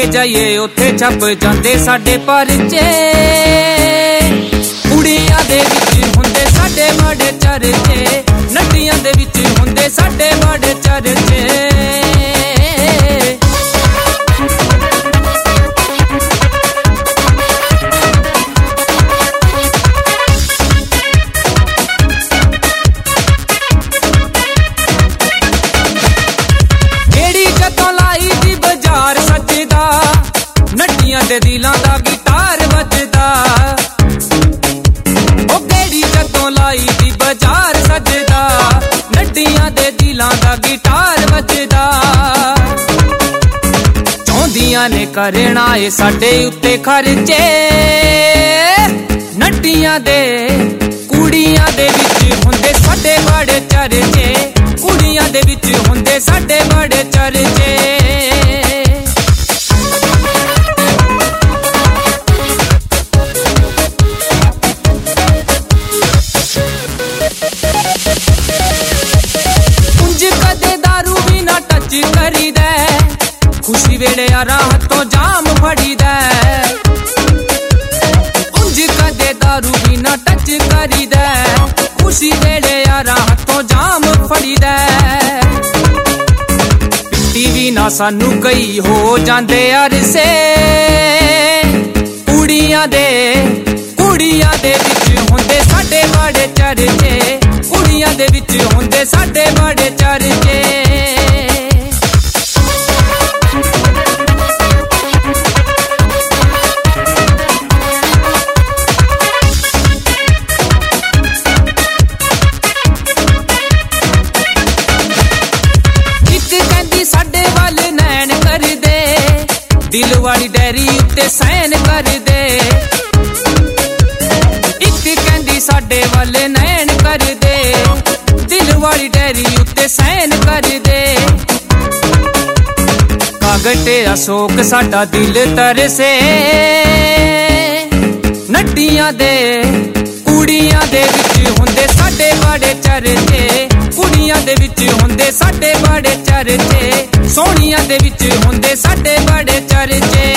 जाइए उत्थे छप जांदे साडे परचे। कुड़ियां दे विच हुंदे साडे बड़े चर्चे, नट्टियां दे विच हुंदे साडे बड़े चर्चे। दे दिलां दा गिटार बजदा, ओ केड़ी जदों लाई दी बाजार सजदा, नड्डियां दे दिलां दा गिटार बजदा। चाहुंदियां ने करना ए साडे उत्ते खर्चे, नड्डियां दे कुड़ियां दे विच हुंदे साडे बड़े चर्चे, कुड़ियां दे विच हुंदे साडे बड़े चर्चे। करीदा खुशी वेले यारा हथों जाम फड़ीदा, उंज कदे दारू भी ना टच करीदा, खुशी वेले यारा हथों जाम फड़ीदा। पिट्टी भी ना सानू कई हो जांदे अरसे, कुड़ियां दे विच हुंदे साडे बड़े चर्चे, कुड़ियां दे विच हुंदे साडे बड़े चर्चे। दिल वाली डायरी उत्ते साइन कर दे, इक कहंदी साडे वाले नैन कर दे, दिल वाली डायरी उत्ते साइन कर दे। कागटे अशोक साडा दिल तरसे, नड्डियां दे कुड़ियां दे विच हुंदे साडे बड़े चर्चे, कुड़ियां दे विच हुंदे साडे बड़े चर्चे, सोहणियां दे विच हुंदे साडे बड़े चर्चे।